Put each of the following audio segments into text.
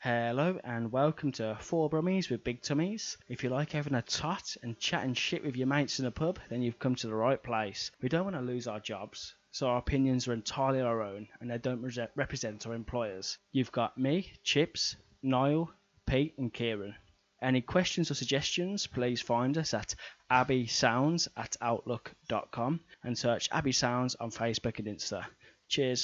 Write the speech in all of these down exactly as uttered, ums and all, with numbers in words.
Hello and welcome to Four Brummies with Big Tummies. If you like having a tot and chatting shit with your mates in a pub, then you've come to the right place. We don't want to lose our jobs, so our opinions are entirely our own and they don't re- represent our employers. You've got me, Chips, Niall, Pete and Kieran. Any questions or suggestions, please find us at abbeysounds at outlook dot com and search Abbey Sounds on Facebook and Insta. Cheers.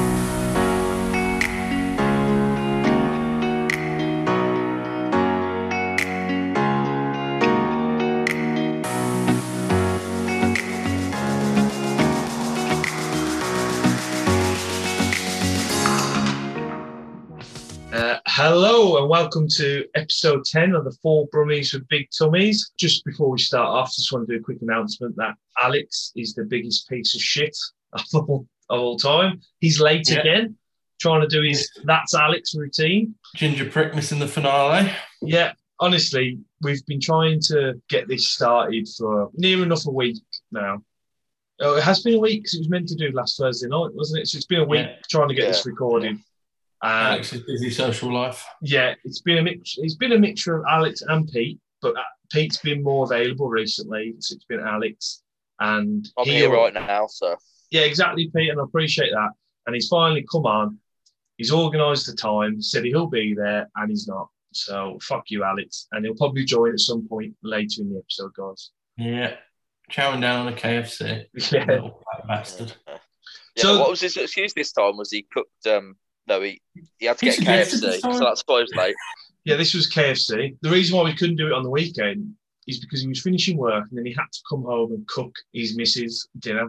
Uh, hello and welcome to episode ten of the Four Brummies with Big Tummies. Just before we start off, just want to do a quick announcement that Alex is the biggest piece of shit of all, of all time. He's late yeah. again, trying to do his That's Alex routine. Ginger prick missing the finale. Yeah, honestly, we've been trying to get this started for near enough a week now. Oh, it has been a week because it was meant to do last Thursday night, wasn't it? So it's been a week yeah. trying to get yeah. this recorded. Uh, Alex's busy social life. Yeah, it's been a mix. It's been a mixture of Alex and Pete, but Pete's been more available recently, so it's been Alex. And I'm here right now, so yeah, exactly, Pete, and I appreciate that. And he's finally come on. He's organised the time, said he'll be there, and he's not. So fuck you, Alex, and he'll probably join at some point later in the episode, guys. Yeah, chowing down on a K F C. Yeah, little bastard. Yeah. Yeah, so what was his excuse this time? Was he cooked? Um, No, he, he had to get K F C, so that's why he was late. Yeah, this was K F C. The reason why we couldn't do it on the weekend is because he was finishing work and then he had to come home and cook his missus dinner.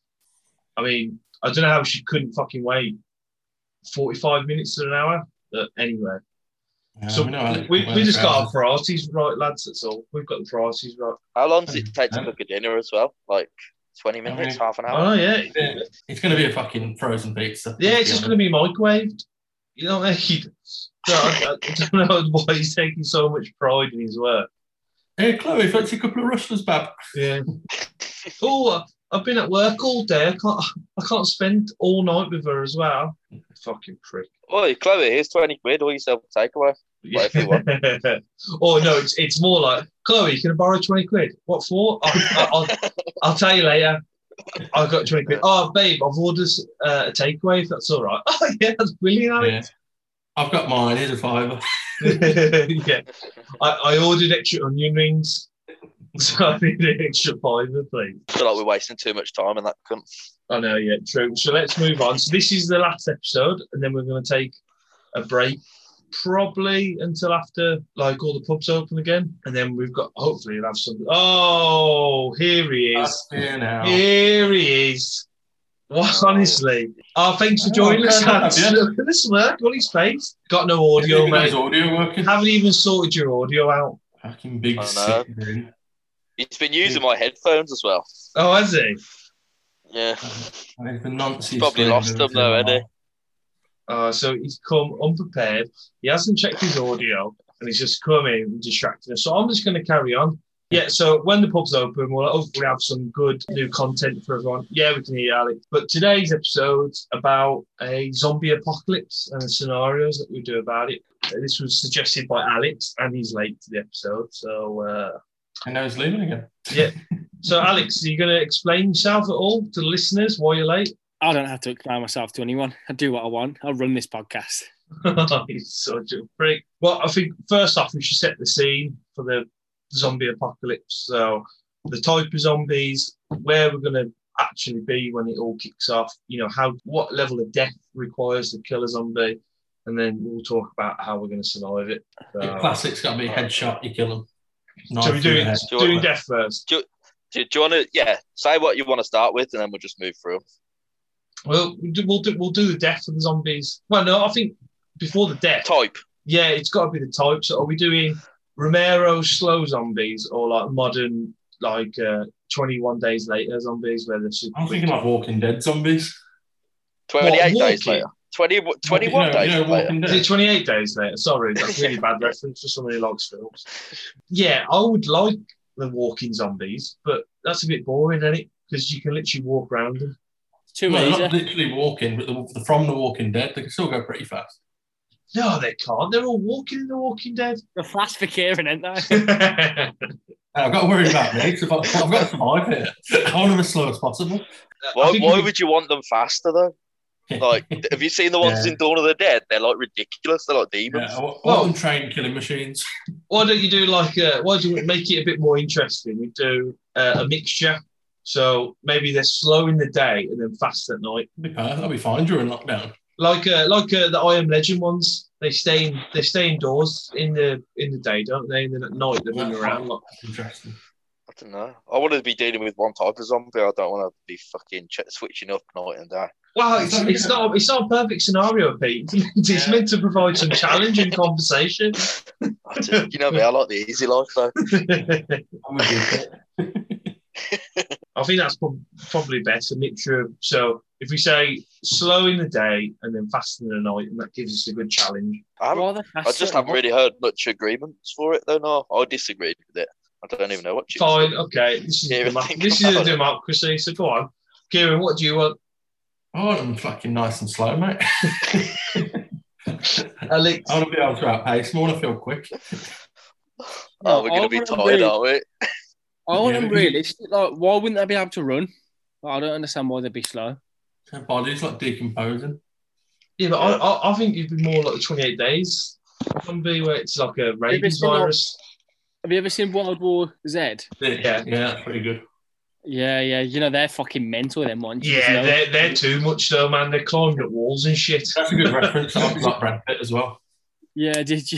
I mean, I don't know how she couldn't fucking wait forty-five minutes to an hour. But anyway. Yeah, so we, we, we just got our priorities right, lads, that's all. We've got the priorities right. How long does it take to cook a dinner as well? Like twenty minutes, I mean, half an hour? Oh, yeah. It's going to be a fucking frozen pizza. Yeah, it's just going to be microwaved. You know what I mean? So I, I don't know why he's taking so much pride in his work. Hey, Chloe, fancy a couple of rustlers, bab? Yeah. oh, I've been at work all day. I can't I can't spend all night with her as well. Fucking prick. Oh, Chloe, here's twenty quid. Or yourself a takeaway. Yeah. Oh, no, it's it's more like, Chloe, can I borrow twenty quid? What for? I'll, I'll, I'll tell you later. I've got twenty quid. Oh, babe, I've ordered uh, a takeaway, if that's all right. Oh, yeah, that's brilliant, Alex. Yeah. I've got mine. Here's a fiver. yeah. I, I ordered extra onion rings, so I need an extra fiver, please. I feel like we're wasting too much time in that cunt. I know, yeah, true. So let's move on. So this is the last episode, and then we're going to take a break. Probably until after, like, all the pubs open again. And then we've got, hopefully, we'll have some. Oh, here he is. Here now. Here he is. What, honestly. Oh, thanks for joining us. Look at the smirk on his face. Got no audio, mate. His audio working. Haven't even sorted your audio out. Fucking big sick. He's been using my headphones as well. Oh, has he? Yeah. Uh, the nonsense. He's probably lost them, though, hasn't he? Uh, so he's come unprepared. He hasn't checked his audio, and he's just come in and distracted us. So I'm just going to carry on. Yeah, so when the pub's open, we'll hopefully have some good new content for everyone. Yeah, we can hear you, Alex. But today's episode's about a zombie apocalypse and the scenarios that we do about it. This was suggested by Alex, and he's late to the episode. So, uh, and now he's leaving again. Yeah. So, Alex, are you going to explain yourself at all to the listeners why you're late? I don't have to explain myself to anyone. I do what I want. I'll run this podcast. He's such a freak. Well, I think first off, we should set the scene for the zombie apocalypse. So the type of zombies, where we're going to actually be when it all kicks off, you know, how what level of death requires to kill a zombie, and then we'll talk about how we're going to survive it. So, the classic's got to be headshot, you kill them. So we're doing, doing death first. Do, do, do you want to, yeah, say what you want to start with, and then we'll just move through. Well, we'll do, we'll do the death of the zombies. Well, no, I think before the death. Type. Yeah, it's got to be the type. So are we doing Romero slow zombies or like modern, like uh, twenty-one days later zombies where they're super I'm thinking like Walking Dead zombies. twenty-eight what, days later. twenty, twenty-one you know, days you know, later. Is it twenty-eight days later? Sorry, that's a really bad reference for somebody who likes films. Yeah, I would like the walking zombies, but that's a bit boring, isn't it? Because you can literally walk around them. Too well, easy. Not literally walking, but the, the, from the Walking Dead, they can still go pretty fast. No, they can't. They're all walking in The Walking Dead. They're fast for Kieran, aren't they? I've got to worry about me because I've, I've got to survive here. I want them as slow as possible. Why, why would you want them faster though? Like, have you seen the ones Yeah. in Dawn of the Dead? They're like ridiculous. They're like demons. Yeah, I want, I Well- want them trained killing machines. Why don't you do like a, why do you make it a bit more interesting? You do uh, a mixture. So maybe they're slow in the day and then fast at night. That'll be perfect. That'll be fine during lockdown. Like uh, like uh, the I Am Legend ones. They stay in they stay indoors in the in the day, don't they? And then at night they run around. Like, That's interesting. I don't know. I want to be dealing with one type of zombie. I don't want to be fucking ch- switching up night and day. well, it's, it's not it's not a perfect scenario, Pete. It's Yeah. meant to provide some challenge and conversation. I just, you know me, I like the easy life though. I'm with you. I think that's prob- probably better mixture. Of, so if we say slow in the day and then fast in the night, and that gives us a good challenge. I, haven't- Rather I faster just than haven't really heard much agreements for it though. No, I disagreed with it. I don't even know what you Fine, okay. This is Yeah, demo- think this is a about it. democracy. So go on, Kieran. What do you want? I want them fucking nice and slow, mate. Alex? I want to be able to outpace. I want to feel quick. Oh, we're I going to be want them tired, really- aren't we? I want Yeah, them we- realistic. Like, why wouldn't they be able to run? Like, I don't understand why they'd be slow. Their body's like decomposing. Yeah, but I, I, I think it'd be more like twenty-eight days. Zombie, where it's like a rabies seen that? virus. Have you ever seen World War Z? Yeah. Yeah, that's pretty good. Yeah, yeah. You know, they're fucking mental, them ones. There's Yeah, no- they're, they're too much though, man. They're climbing up walls and shit. That's a good reference. I like Brad Pitt as well. Yeah, did you?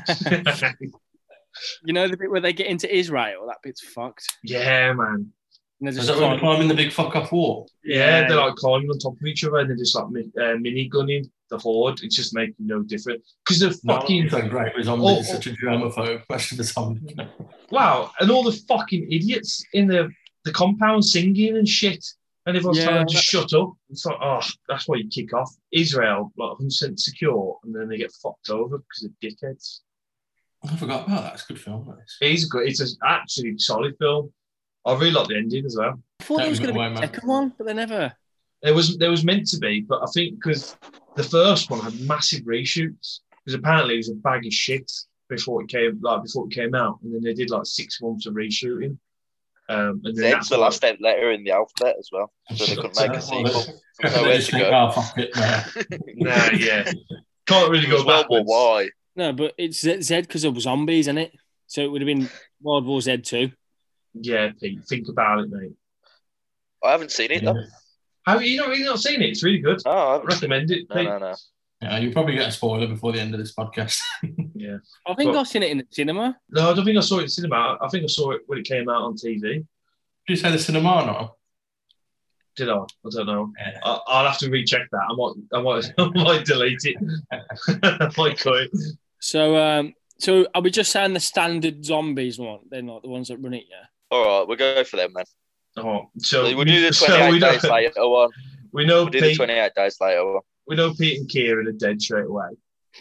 You know the bit where they get into Israel? That bit's fucked. yeah, man. And they're Is just that when they're climbing- climbing the big fuck off wall? Yeah, they're like climbing on top of each other and they're just like mi- uh, mini gunning the horde. It's just making no difference because they're No, fucking it's so great with zombies. Oh, It's such a germaphobe. Especially the zombie. wow, and all the fucking idiots in the the compound singing and shit, and everyone's Yeah, telling them to that- shut up. It's like, oh, that's why you kick off Israel, like one hundred percent secure, and then they get fucked over because of dickheads. I forgot about that. It's a good film. That is. It's a good, it's an actually solid film. I really like the ending as well. I thought there was going to be Way, a man. second one, but they never. There was there was meant to be, but I think because the first one had massive reshoots, because apparently it was a bag of shit before it came like before it came out, and then they did like six months of reshooting. Um, and then Zed's that's the last letter in the alphabet as well, so they couldn't make a sequel. They Nowhere just to think, go. oh, fuck it, nah. Nah, yeah, can't really It was go World War backwards. Y. No, but it's Z because of zombies, isn't it? So it would have been World War Z two. Yeah, Pete, think about it, mate. I haven't seen it though. Have you not really not seen it? It's really good. No, I I haven't. recommend it, No, Pete. no, no. Yeah, you'll probably get a spoiler before the end of this podcast. Yeah. I think But- I've seen it in the cinema. No, I don't think I saw it in cinema. I think I saw it when it came out on T V. Did you say the cinema now? Did I? I don't know. Yeah. I, I'll have to recheck that. I might, I might, I might delete it. I might cut it. So, um, so are we just saying the standard zombies one? They're not the ones that run it, yeah. All right, we'll go for them then. Oh, so we'll do the so twenty-eight we know, days later one. we know We'll do the Pete. twenty-eight days later one. We know Pete and Kieran are dead straight away.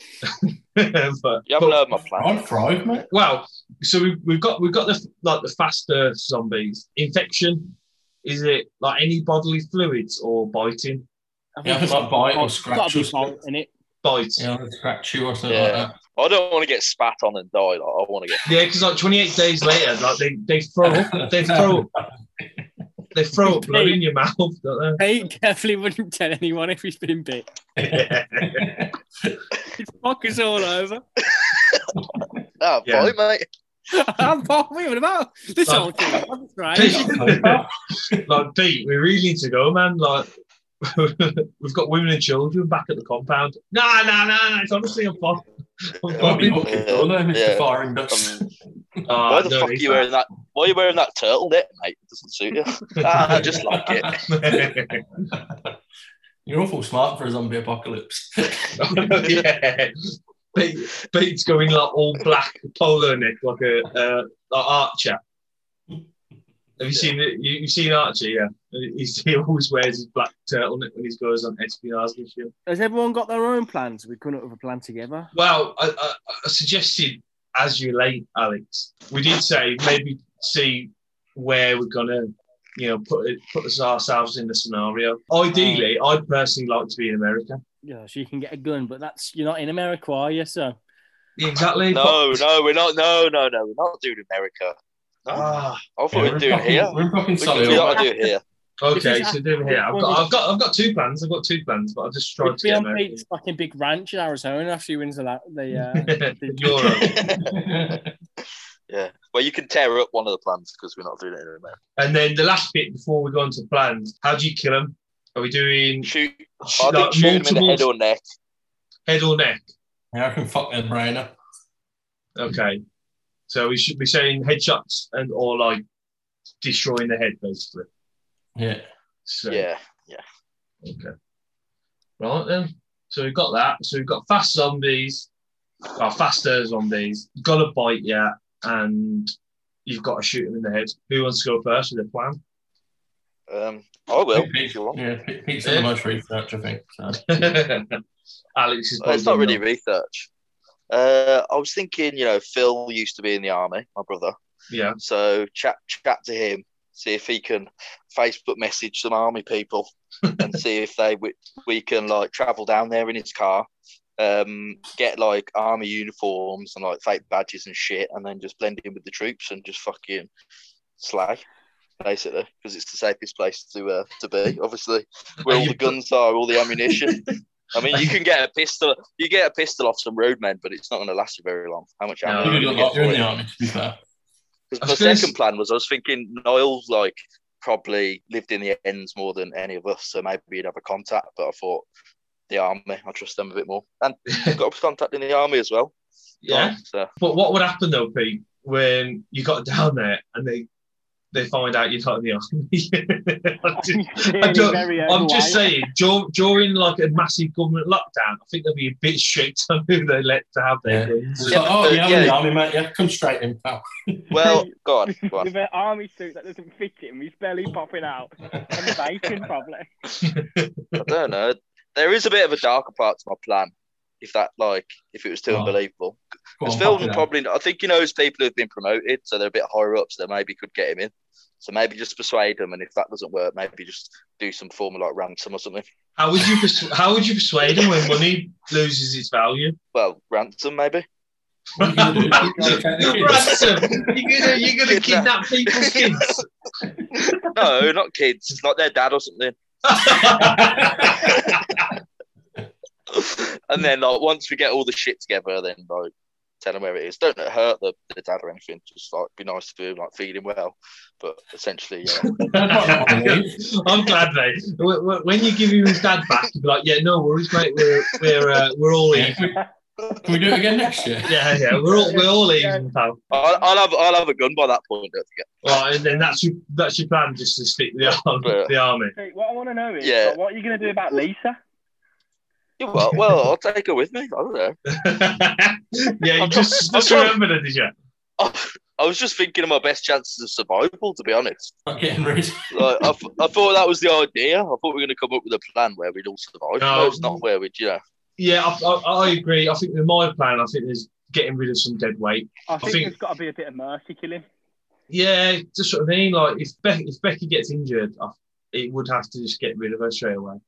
but, You haven't but- heard my plan. I'd thrive, mate. well, so we've, we've got we've got the like the faster zombies. Infection, is it like any bodily fluids or biting? I Yeah, I think like bite or scratch Got to or be something. bite in it. Bite. Yeah, I'd scratch you or something Yeah. like that. I don't want to get spat on and die. Like, I want to get. Yeah, because like twenty-eight days later, like they, they throw up, they throw they throw up blood in your mouth, don't Pete definitely wouldn't tell anyone if he's been bit. they? He'd fuck us all over. Ah, Yeah. fine, mate. I'm what are you about? This Like- whole thing. That's right. Pete, like Pete, we really need to go, man. Like we've got women and children back at the compound. No, no, no, no. It's honestly a fun. I'm It might be fucking- fucking dull, though, Mister Yeah. Firing Ducks. Um, Oh, why the no, fuck are it's you wearing that? Why are you wearing that turtleneck, mate? It doesn't suit you. ah, I just like it. You're awful smart for a zombie apocalypse. yeah. Pete, Pete's going like all black polo neck, like a uh, like Archer. Have you seen it? You, you've seen Archer, yeah. He's, he always wears his black turtleneck when he goes on espionage mission. Has everyone got their own plans? We couldn't have a plan together. Well, I, I, I suggested as you late, Alex. We did say maybe see where we're gonna, you know, put it, put us ourselves in the scenario. Ideally, I'd personally like to be in America. yeah, so you can get a gun, but that's you're not in America, are you? So Exactly. No, no, we're not. No, no, no, we're not doing America. No. Ah, I thought Yeah, we were we're doing fucking, here. we're fucking We solid. can do, aren't I we? do it here. okay, This is so doing here. I've got, I've got, I've got two plans. I've got two plans, but I just tried We'd to be get on American. Pete's fucking big ranch in Arizona after he wins the la- the. Uh, the Europe. Yeah. Well, you can tear up one of the plans because we're not doing it in America. And then the last bit before we go on to plans, how do you kill them? Are we doing Shoot. I sh- like think shoot him in the multiple head or neck. head or neck? Yeah, I can fuck their brain up. Okay, so we should be saying headshots and or like destroying the head, basically. Yeah. So, Yeah, yeah. Okay. Right then. So we've got that. So we've got fast zombies, or faster zombies. Got to bite you, and you've got to shoot them in the head. Who wants to go first with their plan? Um, I will Pete- if you want. Yeah, Pete- Pete's done the most research, I think. So. Alex is. Uh, It's not probably really research. Uh, I was thinking, you know, Phil used to be in the army, my brother. Yeah. So chat chat to him, see if he can Facebook message some army people and see if they we, we can like travel down there in his car, um, get like army uniforms and like fake badges and shit, and then just blend in with the troops and just fucking slay, basically, because it's the safest place to uh, to be. Obviously, where Are all you the guns are, all the ammunition. I mean, you can get a pistol. You get a pistol off some roadmen, but it's not going to last you very long. How much No, ammo? You are do you look gonna like get you're in for the it? army, to be fair. I Because was my gonna second s- plan was I was thinking Niall's like probably lived in the ends more than any of us, so maybe he'd have a contact. But I thought the army, I trust them a bit more, and he's got a contact in the army as well. Yeah. Like, so But what would happen though, Pete, when you got down there and they they find out you're not in the army? I just- I don't- very I'm just overweight. saying, dur- during like a massive government lockdown, I think they'll be a bit strict on who they let to have their Yeah. guns. It's Yeah, like, oh, but, yeah, I'm yeah. in the army, mate. Yeah, come straight in, pal. well, go on, go on. With an army suit that doesn't fit him, his belly popping out, and the bacon probably. I don't know. There is a bit of a darker part to my plan. If that like, if it was too Oh. unbelievable, Go because on, Phil pop it out. probably, I think he knows people who've been promoted, so they're a bit higher up, so they maybe could get him in. So maybe just persuade them, and if that doesn't work, maybe just do some form of like ransom or something. How would you persu- how would you persuade them when money loses its value? Well, ransom maybe. What are you going to do? You're gonna take the kids? Ransom! You're gonna you're gonna kidnap people's kids. No, not kids, like their dad or something. And then like once we get all the shit together, then like tell them where it is. Don't hurt the, the dad or anything. Just like be nice to him, like feed him well. But essentially, yeah. That's not what I mean. I'm glad, mate. Wh- wh- When you give him his dad back, you'll be like, yeah, no worries, mate. We're we're uh, we're all Yeah, even. Can we, can we do it again next year? Yeah, yeah, we're all we're all even, pal. I'll, I'll have I'll have a gun by that point. Don't forget. Right, and then that's your that's your plan, just to stick with the army. Yeah. The army. Hey, what I want to know is, Yeah. like, what are you going to do about Lisa? Yeah, well, well, I'll take her with me. I don't know. Yeah, you I'm just try- just I'm try- remembered it, did you? I, I was just thinking of my best chances of survival, to be honest. Not getting rid. Like, I, th- I thought that was the idea. I thought we were going to come up with a plan where we'd all survive. No. No, it's not where we'd, you know. Yeah, I, I, I agree. I think with my plan, I think there's getting rid of some dead weight. I think, think- there's got to be a bit of mercy killing. Yeah, just what I mean. Like if Becky, if Becky gets injured, I, it would have to just get rid of her straight away.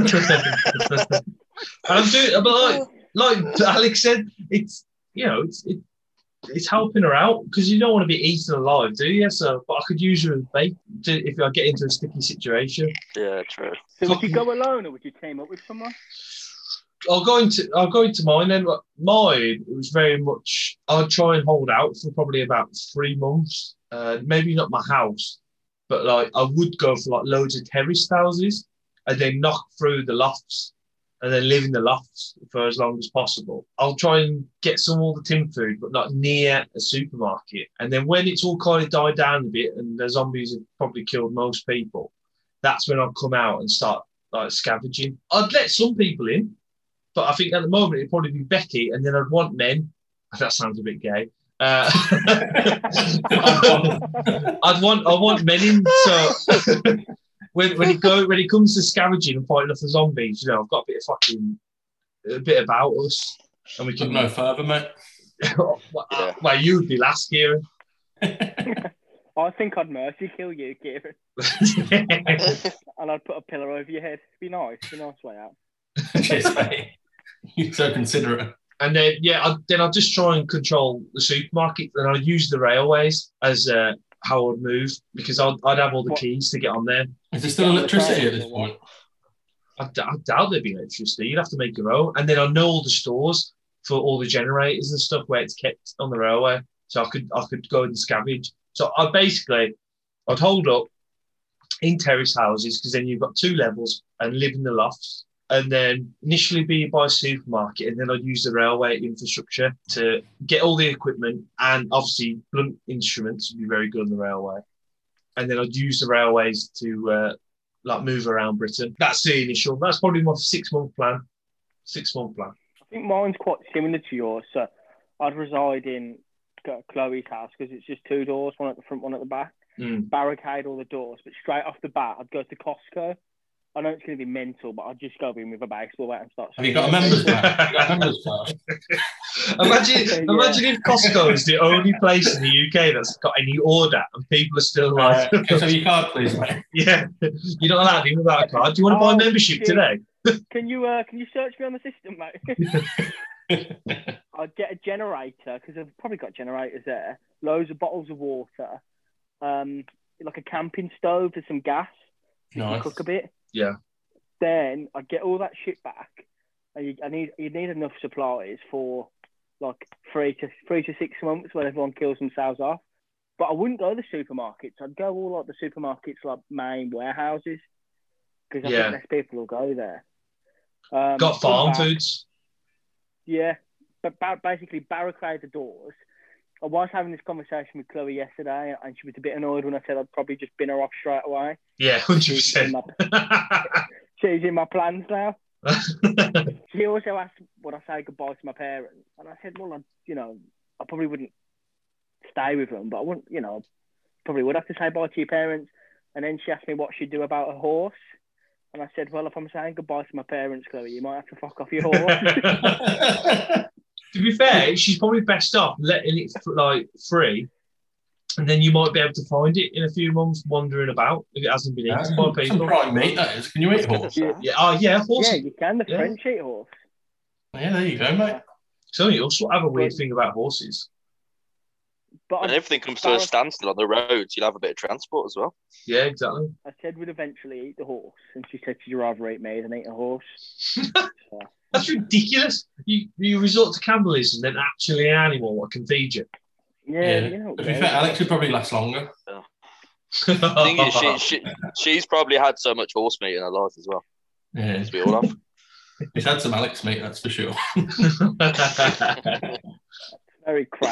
I'm doing, but like, like Alex said, it's you know, it's it, it's helping her out because you don't want to be eaten alive, do you? So, but I could use her as bait to, if I get into a sticky situation. Yeah, true. So would you go alone or would you team up with someone? I'll go into I'll go into mine then. Mine, it was very much. I'd try and hold out for probably about three months. Uh, maybe not my house, but like I would go for like loads of terraced houses and then knock through the lofts and then live in the lofts for as long as possible. I'll try and get some all the tin food, but not near a supermarket. And then when it's all kind of died down a bit and the zombies have probably killed most people, that's when I'll come out and start like scavenging. I'd let some people in. But I think at the moment it'd probably be Becky, and then I'd want men. That sounds a bit gay. Uh, I'd want I want men in. So when when it go when it comes to scavenging and fighting off the zombies, you know, I've got a bit of fucking a bit about us, and we Look can. no further, mate. well, Yeah. well, you'd be last year. I think I'd mercy kill you, Kieran. And I'd put a pillow over your head. It'd be nice. It'd be a nice way out. Cheers, mate. You're so considerate. And then, yeah, I, then I'll just try and control the supermarket. And I'll use the railways as uh, how I'd move because I'd, I'd have all the What? keys to get on there. Is there still Yeah, electricity the at this trains or point? I, d- I doubt there'd be electricity. You'd have to make your own. And then I know all the stores for all the generators and stuff where it's kept on the railway. So I could I could go and scavenge. So I basically, I'd hold up in terrace houses because then you've got two levels and live in the lofts. And then initially be by a supermarket, and then I'd use the railway infrastructure to get all the equipment, and obviously blunt instruments would be very good on the railway. And then I'd use the railways to uh, like move around Britain. That's the initial. That's probably my six month plan. Six month plan. I think mine's quite similar to yours. So I'd reside in Chloe's house because it's just two doors, one at the front, one at the back. Mm. Barricade all the doors, but straight off the bat, I'd go to Costco. I know it's going to be mental, but I'd just go in with a baseball bat and start. Have you got a members card? Have you got a members card? Imagine, Yeah. imagine if Costco is the only place in the U K that's got any order and people are still like, Uh, can I have your card, please, mate? yeah, you're not allowed to without a card. Do you want to buy Oh, membership shit. today? Can you uh, can you search me on the system, mate? I'd get a generator because I've probably got generators there. Loads of bottles of water, um, like a camping stove for some gas. Just to Nice. cook a bit. Yeah. Then I'd get all that shit back, and you, I need you need enough supplies for like three to three to six months when everyone kills themselves off. But I wouldn't go to the supermarkets. I'd go all like the supermarkets like main warehouses because I Yeah. think less people will go there. Um, Got come farm back- foods. Yeah, but ba- basically barricade the doors. I was having this conversation with Chloe yesterday, and she was a bit annoyed when I said I'd probably just bin her off straight away. Yeah, hundred She's in percent. my, she's in my plans now. She also asked would I say goodbye to my parents, and I said, well, I, you know, I probably wouldn't stay with them, but I wouldn't, you know, probably would have to say bye to your parents. And then she asked me what she'd do about a horse, and I said, well, if I'm saying goodbye to my parents, Chloe, you might have to fuck off your horse. To be fair, she's probably best off letting it like free, and then you might be able to find it in a few months wandering about if it hasn't been Yeah, eaten by some people. prime meat, that is. Can you eat horse? Yeah. Yeah, oh yeah, horse. Yeah, you can. The Yeah. French eat horse. Yeah, there you go, mate. So you also have a weird thing about horses. But When I, everything comes to a standstill on the roads, you'll have a bit of transport as well. Yeah, exactly. I said we'd eventually eat the horse, and she said she'd rather eat me than eat a horse. So, That's ridiculous. You you resort to cannibalism, then actually an animal that can feed you. yeah, Yeah. you know. To be fair, Alex would probably last longer. The thing is, she, she she's probably had so much horse meat in her life as well. Yeah, As we all have. he's had some Alex meat, that's for sure. Very crap.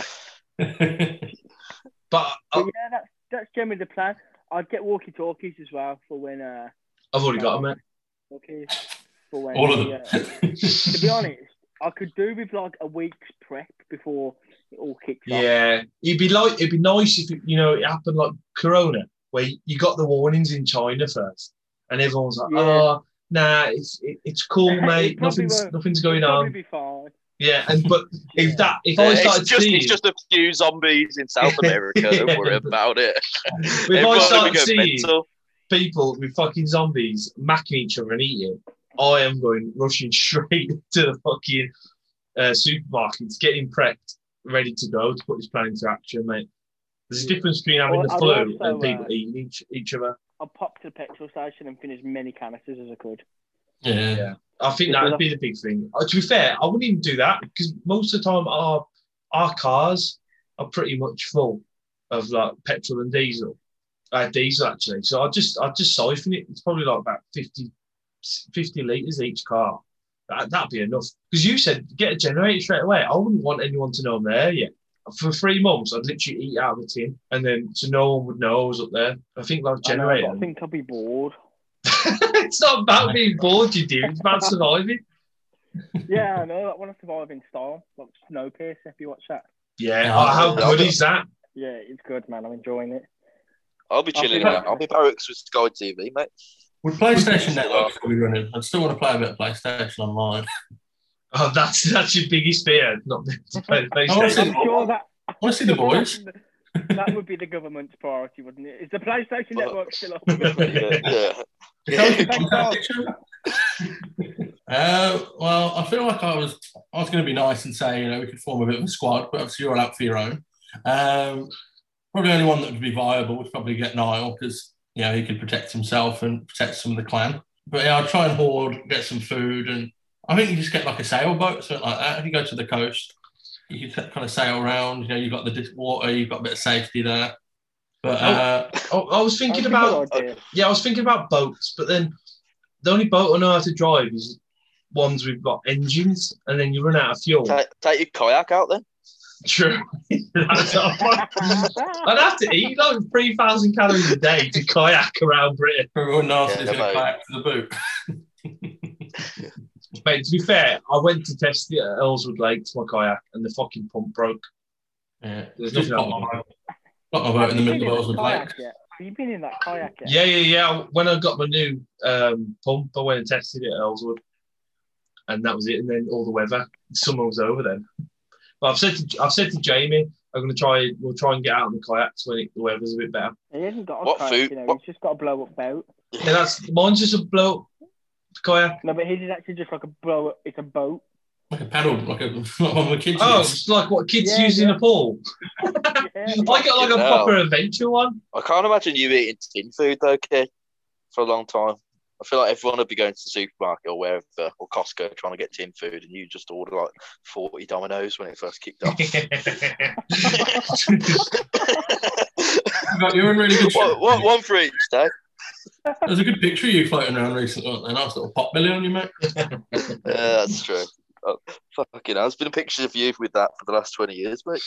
But But I, yeah, that's that's generally the plan. I'd get walkie talkies as well for when uh I've already got them, mate. walkies for when All of the, them. uh, to be honest, I could do with like a week's prep before it all kicks off. Yeah, it'd be like it'd be nice if it, you know it happened like Corona, where you got the warnings in China first, and everyone's like, Yeah. "Oh, nah, it's it, it's cool, It mate. probably Nothing's won't- nothing's It'd going probably on." be fine. Yeah, and but Yeah. if that if Yeah, I it's started just seeing, it's just a few zombies in South America. Don't Yeah. worry about it. if I Everyone will start go seeing mental. people with fucking zombies macking each other and eating, I am going rushing straight to the fucking uh, supermarkets, getting prepped, ready to go to put this plan into action, mate. There's a difference between having Well, the I'd flu also, and people uh, eating each each other. I'll pop to the petrol station and finish as many canisters as I could. Yeah. Yeah. I think that would be the big thing. Uh, to be fair, I wouldn't even do that because most of the time our our cars are pretty much full of like petrol and diesel. Uh, diesel actually. So I just I just siphon it. It's probably like about fifty, fifty litres each car. That, that'd be enough. Because you said get a generator straight away. I wouldn't want anyone to know I'm there yet. For three months, I'd literally eat out of a tin, and then so no one would know I was up there. I think like I know, generator. but I think I'll be bored. It's not about being bored, you do. It's about surviving. Yeah, I know. I want to survive in style. Like Snowpiercer, if you watch that. Yeah. Oh, Oh, how yeah. good is that? Yeah, it's good, man. I'm enjoying it. I'll be I'll chilling be out. I'll be barracks with Sky T V, mate. Would PlayStation Network still be running? I'd still want to play a bit of PlayStation online. Oh, that's that's your biggest fear, not to play the I wanna see PlayStation. the I'm sure that I want to see the boys. that would be the government's priority, wouldn't it? Is the PlayStation Well, Network still up? Yeah, yeah. Is that what you contact each other? Uh, well, I feel like I was I was going to be nice and say, you know, we could form a bit of a squad, but obviously you're all out for your own. Um, probably the only one that would be viable would probably get Niall because, you know, he could protect himself and protect some of the clan. But yeah, I'd try and hoard, get some food, and I think you just get like a sailboat, something like that. If you go to the coast, you can kind of sail around. You know, you've got the water, you've got a bit of safety there. But uh, Oh, I was thinking That's a about good idea. yeah, I was thinking about boats, but then the only boat I know how to drive is ones with got engines, and then you run out of fuel. Take, take your kayak out then. True. That's not fun. I'd have to eat like three thousand calories a day to kayak around Britain. everyone knows Yeah, it's going to mate. kayak to the boot. Mate, to be fair, I went to test it at Earlswood Lake to my kayak, and the fucking pump broke. Yeah, There's just nothing got I can my, got my boat Have in the you middle of been in Earlswood that Lake. kayak yet? Have you been in that kayak yet? Yeah, yeah, yeah. When I got my new um, pump, I went and tested it at Earlswood, and that was it. And then all the weather, summer was over then. But I've said to I've said to Jamie, I'm gonna try. We'll try and get out on the kayaks when it, the weather's a bit better. He hasn't got a What kayak, food- you know. what- He's just got a blow up boat. Yeah, that's mine's just a blow kayak. No, but his is actually just like a blow up. It's a boat. Like a paddle, like, a, like one of the kids. Oh, use. it's like what kids Yeah, use in yeah. a pool. Yeah. I got like a Fucking hell. proper adventure one. I can't imagine you eating tin food though, Kay, for a long time. I feel like everyone would be going to the supermarket or wherever, or Costco trying to get tin food, and you just order like forty Dominoes when it first kicked off. You're in really good shape. what, what, one for each day. There's a good picture of you floating around recently, wasn't there? Nice little pot belly on you, mate. Yeah, that's true. Oh, fucking hell. There's been pictures of you with that for the last twenty years, mate.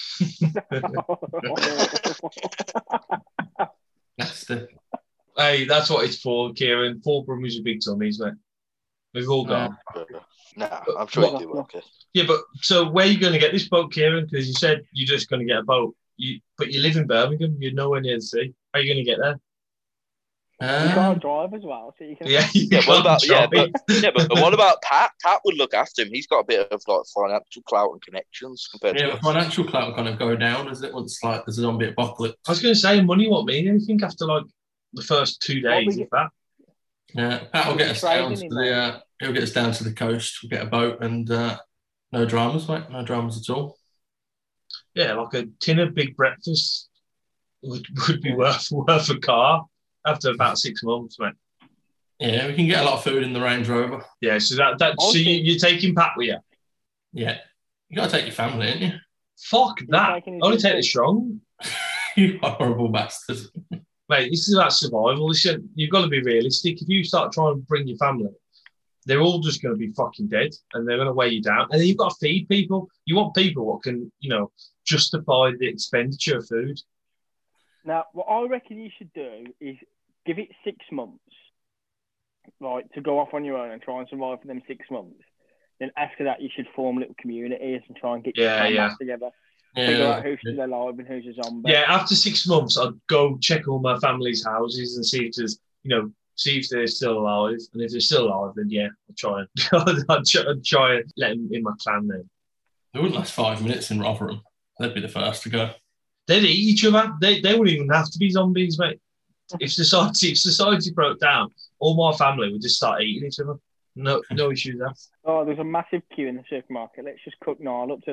Nasty. Hey, that's what it's for, Kieran. Four brothers with big tummies, mate. We've all got 'em. Nah, I'm sure you do okay. Yeah, but so where are you going to get this boat, Kieran? Because you said you're just going to get a boat. You, but you live in Birmingham. You're nowhere near the sea. How are you going to get there? You Uh, can't drive as well, so you can. Yeah, you Yeah, what can't about yeah, drive. but yeah, but, but what about Pat? Pat would look after him. He's got a bit of like financial clout and connections compared yeah, to the us. financial clout will kind of go down as it once like there's a zombie apocalypse. I was going to say money won't mean anything after like the first two What we days, get- if that. Yeah, Pat will get us Trading down to in the. Uh, he'll get us down to the coast. We'll get a boat and uh, no dramas, mate. No dramas at all. Yeah, like a tin of big breakfast would, would be worth worth a car after about six months, mate. Yeah, we can get a lot of food in the Range Rover. Yeah, so that that so you, you're taking Pat with you. Yeah, you got to take your family, ain't you? Fuck that. taking his Only own take the food. strong. You horrible bastard. Mate, this is about survival. Listen, you've got to be realistic. If you start trying to bring your family, they're all just going to be fucking dead, and they're going to weigh you down. And then you've got to feed people. You want people what can, you know, justify the expenditure of food. Now, what I reckon you should do is give it six months, right, to go off on your own and try and survive for them six months. Then after that, you should form little communities and try and get Yeah, your yeah. yeah. together. Figure out Yeah, who's still alive and who's a zombie. Yeah, after six months, I'd go check all my family's houses and see if there's, you know, see if they're still alive. And if they're still alive, then yeah, I'll try and I'd try, I'd try and let them in my clan then. they wouldn't last five minutes in Rotherham. They'd be the first to go. They'd eat each other. They they wouldn't even have to be zombies, mate. If society if society broke down, all my family would just start eating each other. No no issues there. Oh, there's a massive queue in the supermarket. Let's just cook Niall up to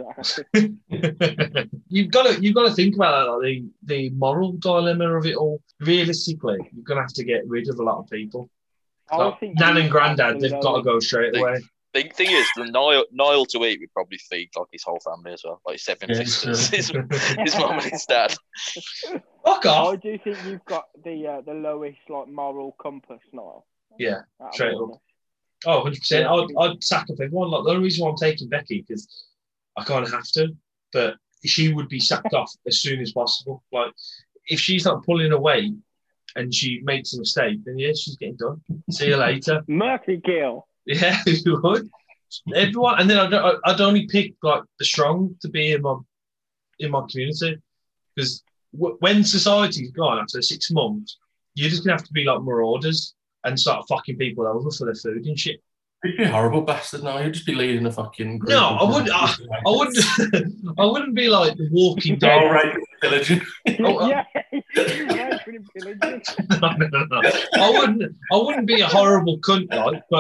that. you've got to you've got to think about that, like the the moral dilemma of it all. Realistically, you're gonna have to get rid of a lot of people. I Like, think Nan you and Grandad, actually they've got to know- go straight Think- away. Thing, thing is, the Niall, Niall to eat would probably feed like his whole family as well, like his seven Yeah, sisters, true. his, his mum and his dad. Fuck I off. do think you've got the uh, the lowest like moral compass, Niall. Yeah, out of straight all up. of us. Oh, one hundred percent. I'd, I'd sack up everyone. Like, the only reason why I'm taking Becky because I kind of have to, but she would be sacked off as soon as possible. Like, if she's not pulling away and she makes a mistake, then yeah, she's getting done. See you later. Mercy kill. Yeah, you would. Everyone, and then I'd, I'd only pick like the strong to be in my in my community because w- when society's gone after six months, you're just gonna have to be like marauders and start fucking people over for their food and shit. You'd be a horrible bastard now. You'd just be leading a fucking group. No, of- I wouldn't. I, I wouldn't. I wouldn't be like the Walking They're all Dead. right, pillaging. Oh, uh, yeah, right, pretty pillaging. No, no, no, no. I wouldn't. I wouldn't be a horrible cunt, like, but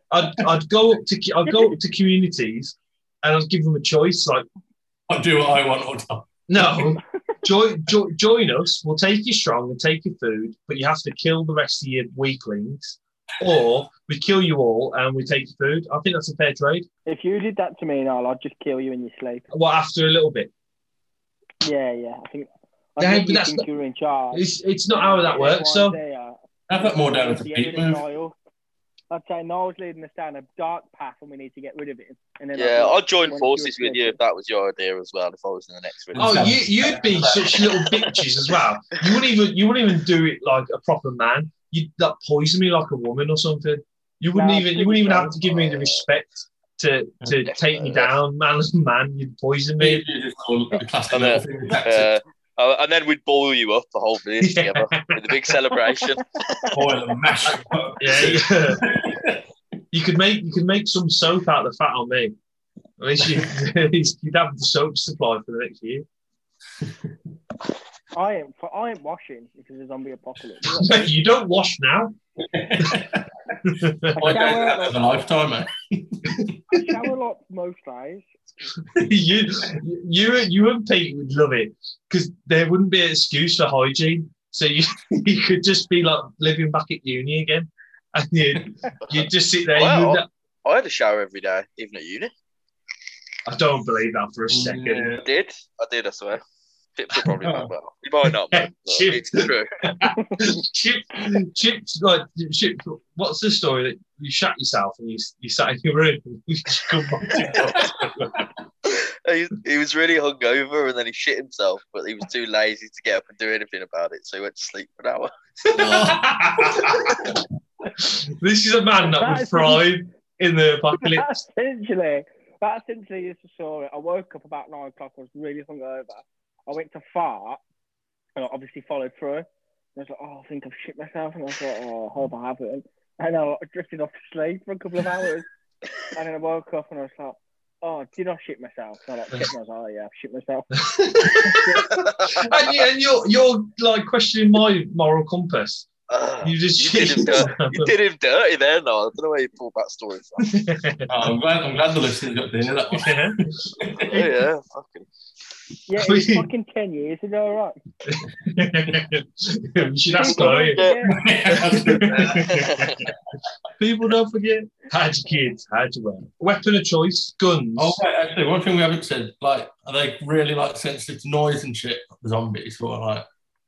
I'd I'd go up to I'd go up to communities and I'd give them a choice. Like, I do what I want all the time. no, join jo- join us. We'll take you strong and take your food, but you have to kill the rest of your weaklings, or we kill you all and we take your food. I think that's a fair trade. If you did that to me, Niall, I'd just kill you in your sleep. Well, after a little bit, Yeah, yeah. I think. I Yeah, think but you that's think not- you're in charge. it's it's not how that works. So Have that more down as a Get Pete rid of move. Niall. I'd say Niall's leading us down a dark path, and we need to get rid of it. And then Yeah, I'd I'd join once forces you're with you if that was your idea as well. If I was in the next video. oh, you you'd be such little bitches as well. You wouldn't even you wouldn't even do it like a proper man. You'd like poison me like a woman or something. You wouldn't No, even you pretty wouldn't even fair. have to give me the respect to to take me down, man as man. You'd poison me. You just call the classic And little then, thing tactics. uh, uh, and then we'd boil you up the whole village Yeah. together with a big celebration. Boil and mash. Yeah, yeah. You could make you could make some soap out of the fat on me. At least you, you'd have the soap supply for the next year. I ain't, I ain't washing because of the zombie apocalypse. You don't wash now. I don't have a lifetime, mate. I shower like most days. you, you, you and Pete would love it because there wouldn't be an excuse for hygiene. So you, you could just be like living back at uni again, and you you just sit there. Well, you'd- I had a shower every day, even at uni. I don't believe that for a second. Yeah. I did. I did, I swear. Pips will probably not well. You might not, but Chip. it's true. Chip, Chip's like Chip. What's the story that you shut yourself and you you sat in your room and you just come back? he, he was really hungover and then he shit himself, but he was too lazy to get up and do anything about it, so he went to sleep for an hour. This is a man that would That's- thrive in the apocalypse. That essentially, that essentially is the story. I woke up about nine o'clock. I was really hungover. I went to fart, and I obviously followed through. And I was like, "Oh, I think I've shit myself," and I was like, "Oh, I hope I haven't." And I drifted off to sleep for a couple of hours, and then I woke up and I was like, "Oh, did I shit myself?" And I like checked, and I was like, "Oh yeah, I've shit myself." and, you, and you're you're like questioning my moral compass. Uh, You just you, did shit him dirty. yourself. you did him dirty there, no. I don't know where you pulled that story from. Oh, I'm glad. I'm glad the listeners got to hear that one. Yeah. Oh, yeah, fucking. Yeah, it was fucking ten years ago, right? You should ask People her. don't forget. People don't forget. How'd your kids? How'd you wear? Weapon of choice, guns. Oh, wait, actually, one thing we haven't said, like, are they really like sensitive to noise and shit? The zombies, or like,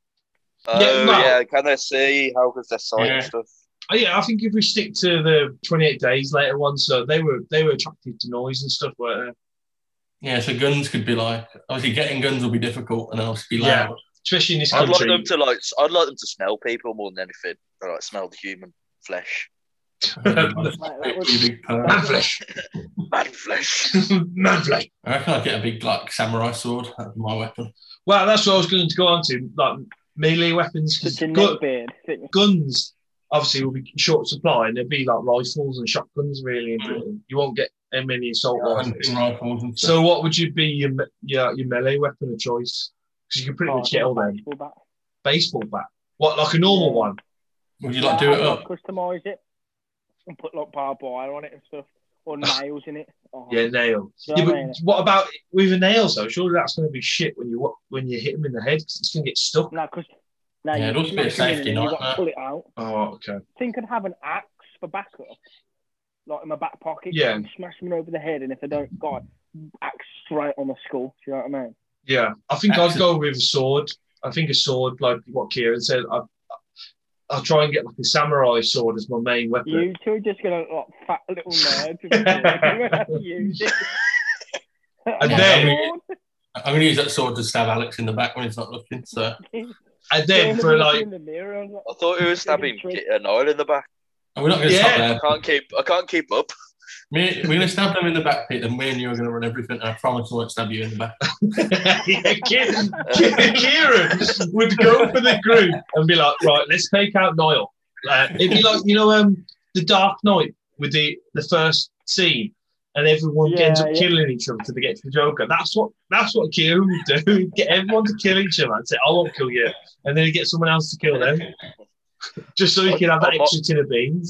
Oh, Yeah, yeah, well- can they see? How does their sight Yeah. and stuff? Oh, yeah, I think if we stick to the twenty-eight days later one, so they were they were attracted to noise and stuff, weren't yeah, so guns could be like, obviously getting guns will be difficult and they'll be Yeah. loud. they? Especially in this I'd like country. them to like. I'd like them to smell people more than anything. Or, like smell the human flesh. Like, that was- Big perk. Man flesh. Man flesh. Man flesh. I reckon I'd get a big like samurai sword. That'd be my weapon. Well, that's what I was going to go on to, like melee weapons. 'cause Such a gu- neckbeard. guns obviously will be short supply, and there'll be like rifles and shotguns really in Britain. You won't get as many assault rifles. Hunting rifles and stuff. So what would you be your me- your, your melee weapon of choice? Because you can pretty Oh, much get all them. baseball bat. Baseball bat. What, like a normal Yeah. one? Would you like do it I'd up? like customise it and put like barbed wire on it and stuff, or nails in it. Oh, Yeah, nail. do you Yeah, know but what I mean? what about with a nail though? Surely that's going to be shit when you when you hit him in the head because it's going to get stuck. No, because no, Yeah, you it'd also be a smash 'em in safety and then you got nightmare. to pull it out. Oh, okay. Think I'd have an axe for backup, like in my back pocket. Yeah. and smash them over the head, and if I don't, God, axe straight on the skull. Do you know what I mean? Yeah, I think I'd Excellent. go with a sword. I think a sword, like what Kieran said. I, I'll try and get like a samurai sword as my main weapon. You two are just gonna like fat little nerds. with the sword. Use it. And I'm then- like, I'm going to use that sword to stab Alex in the back when he's not looking. So And then for like, in the mirror, I'm like, I thought he was stabbing Kit and Niall in the back. and we're not going to Yeah. stop I there. can't keep. I can't keep up. Me, we're going to stab them in the back, Pete, and me and you are going to run everything. And I promise I won't stab you in the back. yeah, Kieran, Kieran would go for the group and be like, right, let's take out Niall. Uh, it'd be like, you know, um, the Dark Knight with the the first scene, and everyone Yeah, ends up yeah. killing each other to get to the Joker. That's what that's what Kieran would do. Get everyone to kill each other and say, I won't kill you, and then he get someone else to kill them, just so he can have that I'm not- extra tin of beans.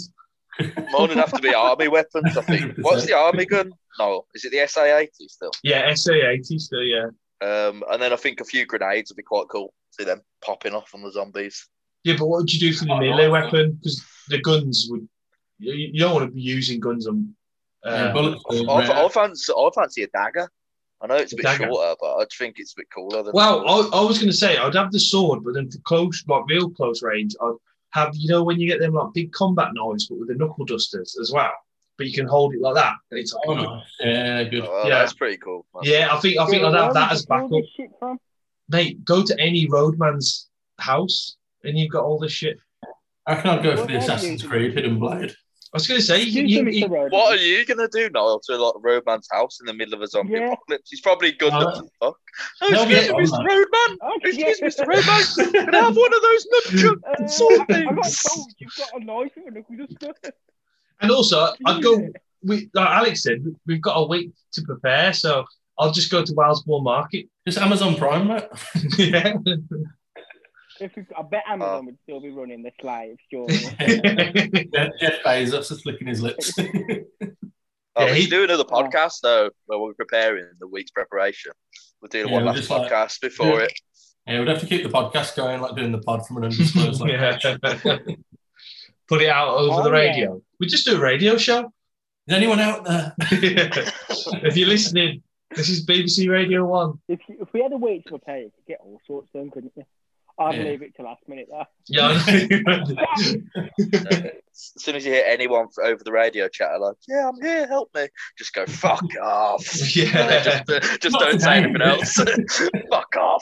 Mine would have to be army weapons, I think. What's the army gun? No, is it the S A eighty still? Yeah, S A eighty still, yeah. Um, and then I think a few grenades would be quite cool. See them popping off on the zombies. Yeah, but what would you do for the Oh, melee no. weapon? Because the guns would... You, you don't want to be using guns on... Uh, Yeah, bullets are I, rare. I, fancy, I fancy a dagger. I know it's a bit Dagger. shorter, but I think it's a bit cooler. Than Well, I, I was going to say, I'd have the sword, but then for close, like real close range, I'd have, you know, when you get them like big combat knives, but with the knuckle dusters as well. But you can hold it like that. And it's like, Oh, nice. Yeah, good. Oh, Yeah. That's pretty cool. yeah, I think I think I'd have that as Where would backup. you get all this shit from? Mate, go to any roadman's house and you've got all this shit. I reckon I'd go for What the are you Assassin's using? Creed Hidden Blade. I was going to say, you, Excuse you, me, you, Mister Road. What are you gonna do, Niall, to like Roadman's house in the middle of a zombie Yeah. apocalypse? He's probably gunned Oh, up to fuck. Oh, they'll excuse get me, on Mister that. Roadman. Oh, Excuse yeah. me, Mister Roadman. Can I have one of those nunchuck Uh, sword I got things? told you've got a knife and a knuckle duster. and also, I'd go, Yeah. we, like Alex said, we've got a week to prepare, so I'll just go to Wellsbourne Market. Just Amazon Prime, mate. yeah. If we, I bet Amazon Oh. would still be running the slave, sure. Yeah, Jeff Bezos is flicking his lips. Oh, Yeah, we he- should do another Oh. podcast though, where we're preparing the week's preparation. We'll do Yeah, one we'll last just, like- podcast before Yeah. it. Yeah, we'd have to keep the podcast going, like doing the pod from an undisclosed location. yeah. Put it out over Oh, the yeah. radio. We just do a radio show. Is anyone out there? If you're listening, this is B B C Radio One. If you, if we had a week to prepare, you could get all sorts done, couldn't you? I'd Yeah. leave it to last minute though. Yeah, As soon as you hear anyone f- over the radio chatter, like, "Yeah, I'm here, help me," just go "fuck off." yeah, just uh, just Not don't say today. anything else. Fuck off.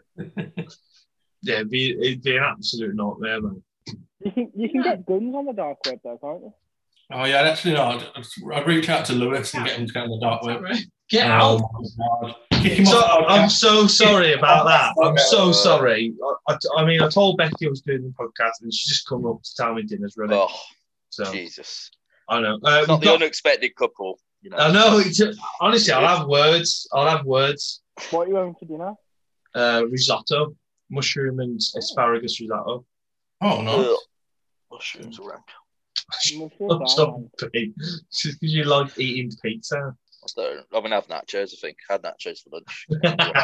yeah. It'd be, it'd be an absolute nightmare, man. You can you can get guns on the dark web though, can't you? Oh, yeah, actually, no. I'd, I'd reach out to Lewis and get him to go on the dark web. Get Oh, out. my God. Kick him So, off. the I'm podcast. so sorry about that. I'm so Uh, sorry. I, I, I mean, I told Becky I was doing the podcast, and she just come up to tell me dinner's running. Oh, So Jesus. I know. Uh, It's not we've the got- unexpected couple, you know. I know. It's, honestly, I'll have words. I'll have words. What are you having for dinner? Uh, risotto, mushroom and asparagus risotto. Oh, no. Ugh. Mushrooms are rank. Mushrooms I'm are, so man. big. Just because you like eating pizza. I don't. I mean, I have nachos. I think I had nachos for lunch. You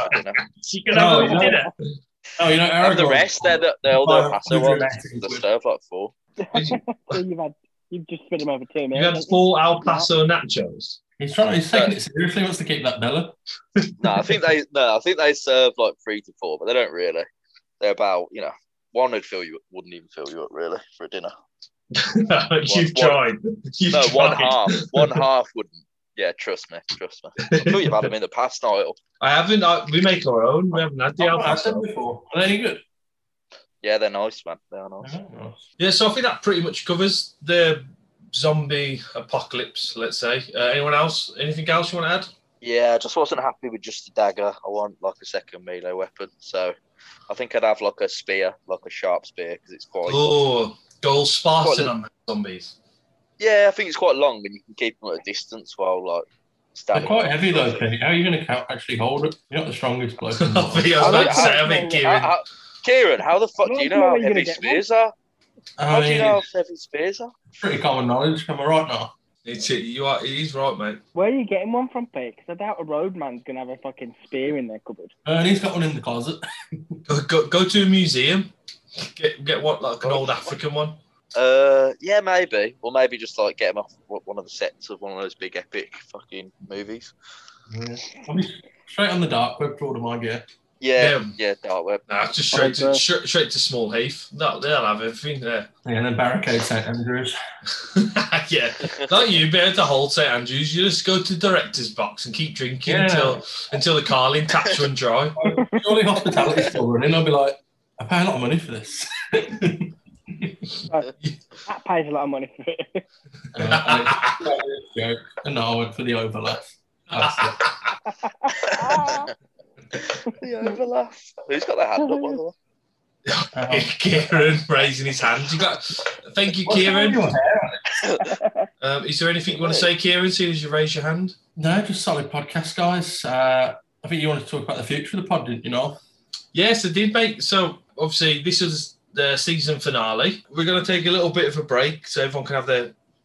can No, have you it for know- dinner. Oh, you know, And the Aragorn- rest, they're the, they're all the Five Paso hundred ones. Mexican The quid. stove like four. So you've had you've just spit them over two You minutes. had haven't four Al Paso nachos. He's trying. He's taking it seriously. Wants to keep that Bella. No, I think they no, I think they serve like three to four, but they don't really. They're about you know one would fill you wouldn't even fill you up really for a dinner. You've One- tried. You've No, one tried. half, one half wouldn't. Yeah, trust me, trust me. I'm sure you've had them in the past, Niall. I haven't. I, we make our own. We haven't had the Al I've had them Paso. before. Are they any good? Yeah, they're nice, man. They're nice. Oh, Yeah, so I think that pretty much covers the zombie apocalypse. Let's say. Uh, anyone else? Anything else you want to add? Yeah, I just wasn't happy with just the dagger. I want like a second melee weapon, so I think I'd have like a spear, like a sharp spear, because it's quite. Oh, gold Spartan Quite a- on the zombies. Yeah, I think it's quite long, and you can keep them at a distance while like They're standing. quite heavy though, Penny. How are you going to actually hold it? You're not the strongest bloke. in the I world. think I was How about do- to say, I how- think How, Kieran. how, Kieran, how the fuck Well, do you I know don't how know where heavy you're gonna get spears are? How I do you mean, know how heavy spears are? pretty common knowledge. Am I right now? It's it. You are. He's right, mate. Where are you getting one from, Pete? Because I doubt a roadman's gonna have a fucking spear in their cupboard. Ernie's got one in the closet. Go, go, go to a museum. Get get what like an old African one. Uh, yeah, maybe, or maybe just like get him off one of the sets of one of those big epic fucking movies. I'll be straight on the dark web for all of my gear. Yeah, Yeah. yeah, dark web. Nah, it's just straight to Okay. straight, straight to Small Heath. No, they'll have everything there. Yeah, and then barricade Saint Andrews. Yeah, not you. Be able to hold Saint Andrews. You just go to the director's box and keep drinking Yeah. until until the Carling taps run dry. Surely hospitality's still running. I'll be like, I pay a lot of money for this. That pays a lot of money for it. Uh, and it's a joke. And no, I went for the overlap. That's it. The overlap. Who's got their hand up, by the way? Um, Kieran raising his hand. You got. Thank you, what's wrong with Kieran. your hair? Um, is there anything you want to say, Kieran? Seeing as you raise your hand. No, just solid podcast, guys. Uh, I think you wanted to talk about the future of the pod, didn't you know? Yes, I did, mate. So obviously this is the season finale. We're going to take a little bit of a break so everyone can have their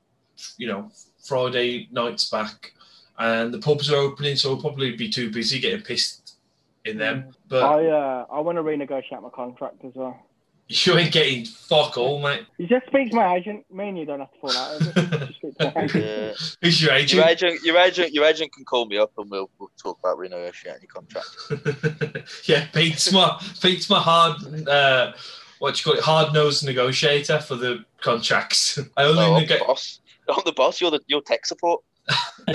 you know, Friday nights back, and the pubs are opening, so we'll probably be too busy getting pissed in them. But I uh, I want to renegotiate my contract as well. you ain't getting fuck all, mate. You just speak to my agent. Me and you don't have to fall out. Just, just speak to my agent. Yeah. Who's your agent? Your agent, your agent, your agent can call me up and we'll, we'll talk about renegotiating your contract. Yeah, Pete's my Pete's my hard uh, what do you call it, hard nosed negotiator for the contracts. I only Oh, I'm neg- the boss. I'm the boss. You're the you're tech support. do,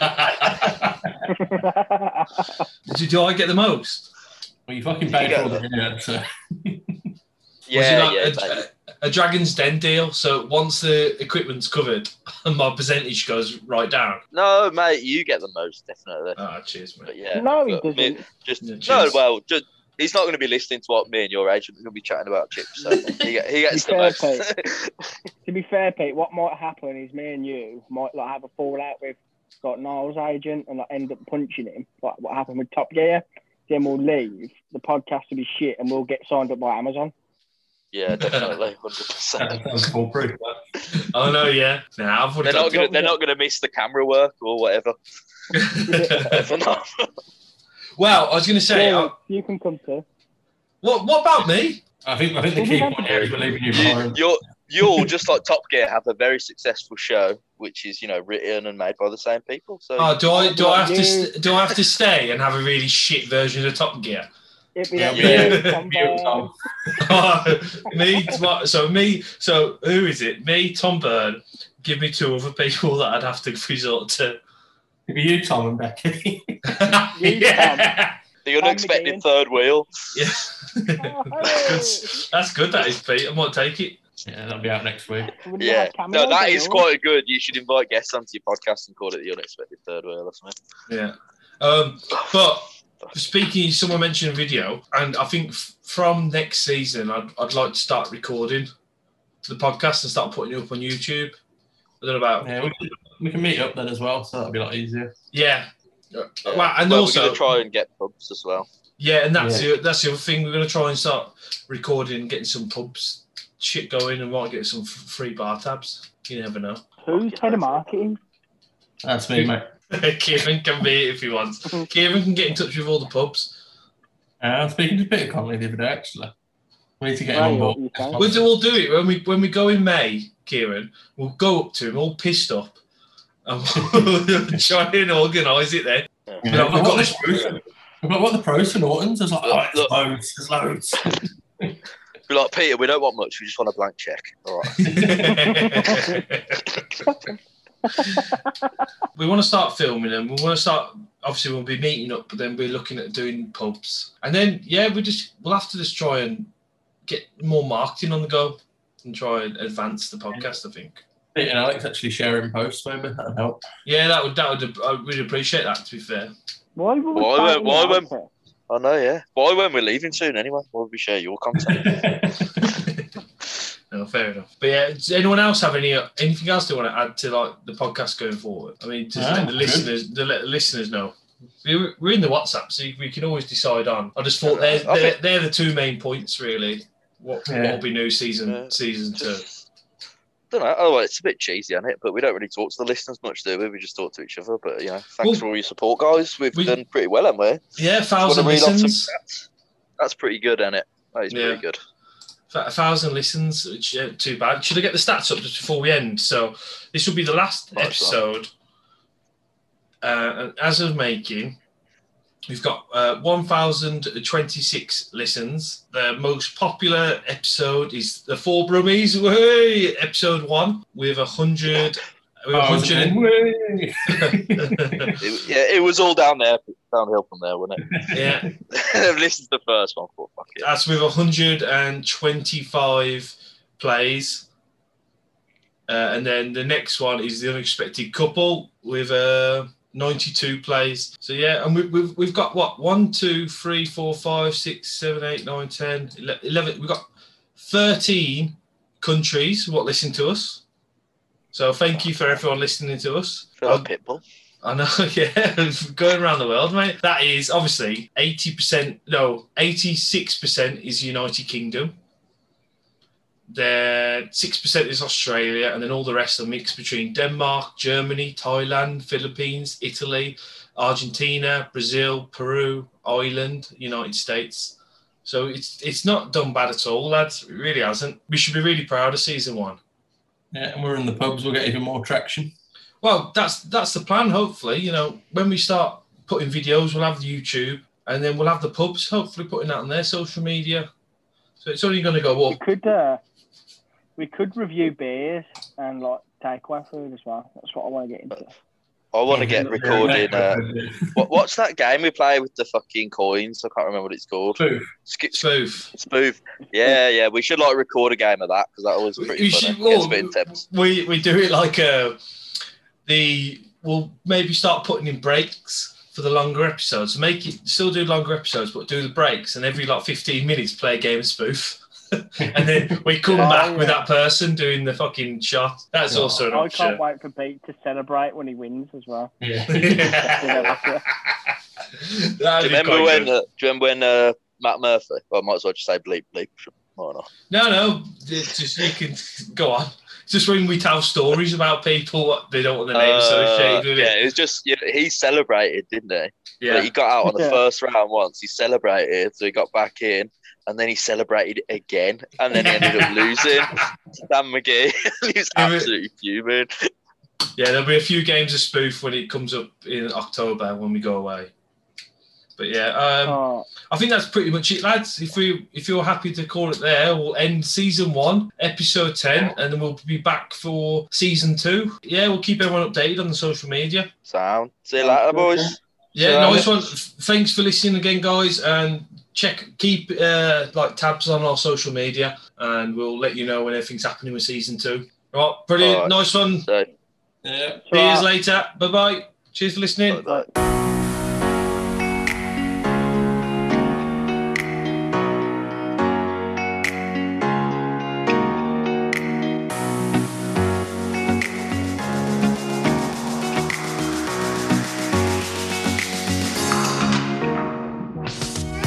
do I get the most? Well, you fucking paid for all the internet, so. Yeah, Was it like yeah. a, exactly. a, a Dragon's Den deal? So once the equipment's covered, my percentage goes right down. No, mate, you get the most definitely. Ah, cheers, mate. But yeah, No, he but doesn't. me- just Yeah, no. cheers. Well, just he's not going to be listening to what me and your agent are going to be chatting about, Chips. So he, get- he gets the Fair most. To be fair, Pete, what might happen is me and you might like have a fallout with like Niall's agent and like end up punching him. Like what happened with Top Gear. Then we'll leave. The podcast will be shit, and we'll get signed up by Amazon. Yeah, definitely, hundred percent. That sounds foolproof. Oh no, yeah. Nah, I've They're not gonna they're not gonna miss the camera work or whatever. They're not. Well, I was going to say, Yeah, uh, you can come too. what what about me? I think I think the key point here is we're leaving you You, behind. you're you're just like Top Gear have a very successful show, which is you know written and made by the same people. So Oh, do I do I have to You- st- do I have to stay and have a really shit version of Top Gear? It'd be Yeah, like yeah. you, Tom You, Byrne. Tom. Oh, me, Tom- so me, so who is it? Me, Tom Byrne. Give me two other people that I'd have to resort to. It'd be you, Tom, and Becky. yeah. the unexpected McGeehan. third wheel. Yeah. Oh, That's good. That's good. That is, Pete. I might take it. Yeah, that'll be out next week. Wouldn't you Yeah, have cameos no, that and is all? quite good. You should invite guests onto your podcast and call it the unexpected third wheel or something. Yeah. Um, but speaking, someone mentioned video, and I think f- from next season, I'd, I'd like to start recording the podcast and start putting it up on YouTube. I don't know about. Yeah, we can, we can meet up then as well, so that'll be a lot easier. Yeah. Yeah. Well, and well, also, we're going to try and get pubs as well. yeah, and that's Yeah. the that's the other thing. We're going to try and start recording, getting some pubs shit going, and might get some f- free bar tabs. You never know. Who's head of marketing? That's me, mate. Kieran can be it if he wants. Kieran can get in touch with all the pubs. Uh, I'm speaking to Peter Connolly the other day, actually. We need to get him Right, on what board. you saying? We'll do, we'll do it when we when we go in May, Kieran. We'll go up to him all pissed up, and we'll try and organise it then. Yeah. You know, we've got this. We've got what the pros for Norton's. There's like, oh, it's Look. loads. There's loads. Be like, Peter, we don't want much. We just want a blank check. All right. We want to start filming them. We want to start. Obviously, we'll be meeting up, but then we're looking at doing pubs, and then yeah, we just we'll have to just try and get more marketing on the go and try and advance the podcast. I think. Peter and Alex actually sharing posts, maybe that'd help. Yeah, that would that would I really appreciate that. To be fair. Why would we Why fight won't- in why the won't- outfit? I know, yeah. Why when we're leaving soon anyway? Why would we share your content? No, fair enough. But yeah, does anyone else have any anything else they want to add to like the podcast going forward? I mean, just No, let the good. listeners, the let the listeners know. We're, we're in the WhatsApp, so we can always decide on. I just thought they're, I they're, think- they're the two main points really. What Yeah. what will be new season Yeah. season two? Just, don't know. Oh, well, it's a bit cheesy on it, but we don't really talk to the listeners much, do we? We just talk to each other. But you know, thanks Well, for all your support, guys. We've we- done pretty well, haven't we? Yeah, Just wanna thousand read off some listens. stats. That's pretty good, isn't it? That is Yeah. pretty good. A thousand listens, which uh, too bad. Should I get the stats up just before we end? So this will be the last Nice episode. Uh, and as of making, we've got uh, one thousand twenty-six listens. The most popular episode is the Four Brummies, Whey! Episode one with a hundred. With a Oh, hundred. way. It, yeah, it was all down there, downhill from there, wasn't it? Yeah, This is the first one. Thought, fuck it. that's with one hundred twenty-five plays. Uh, and then the next one is The Unexpected Couple with uh, ninety-two plays. So, yeah, and we, we've, we've got what? one, two, three, four, five, six, seven, eight, nine, ten, eleven. We've got thirteen countries what listen to us. So, thank you for everyone listening to us. I feel like Pitbull. I know, yeah, going around the world, mate. That is obviously eighty percent, no, eighty-six percent is United Kingdom. There, six percent is Australia, and then all the rest are mixed between Denmark, Germany, Thailand, Philippines, Italy, Argentina, Brazil, Peru, Ireland, United States. So it's it's not done bad at all, lads. It really hasn't. We should be really proud of season one. Yeah, and we're in the pubs. We'll get even more traction. Well, that's that's the plan. Hopefully, you know, when we start putting videos, we'll have the YouTube, and then we'll have the pubs. Hopefully, putting that on their social media. So it's only going to go up. We could uh, we could review beers and like takeaway food as well. That's what I want to get into. I want to get recording. Uh, what, what's that game we play with the fucking coins? I can't remember what it's called. Spoof. Sk- Spoof. Spoof. Yeah, yeah. We should like record a game of that because that was pretty We funny. should- Gets a well, bit intense. We we do it like uh, the we'll maybe start putting in breaks for the longer episodes. Make it still do longer episodes, but do the breaks, and every like fifteen minutes play a game of Spoof. And then we come Oh, back yeah. with that person doing the fucking shot. That's Oh, also an I option. can't wait for Pete to celebrate when he wins as well. Yeah. That'd Do you be remember quite when? good. Uh, do you remember when uh, Matt Murphy? Well, I might as well just say bleep bleep. Why not? No, no, it's just you can go on. It's just when we tell stories about people, they don't want their name Uh, associated with yeah, it. it was just yeah, he celebrated, didn't he? Yeah. But he got out on the Yeah. first round once. He celebrated, so he got back in, and then he celebrated again, and then he ended up losing. Sam McGee, he was Yeah, but- absolutely fuming. Yeah, there'll be a few games of Spoof when it comes up in October when we go away. But yeah, um, Oh, I think that's pretty much it, lads. If we if you're happy to call it there, we'll end season one, episode ten, and then we'll be back for season two. Yeah, we'll keep everyone updated on the social media. Sound. See you later, boys. Yeah, So, nice uh, one. Thanks for listening again, guys, and check keep uh, like tabs on our social media, and we'll let you know when everything's happening with season two. Right, brilliant, All right. nice one. So, Yeah. Cheers later. Bye bye. Cheers for listening. like that.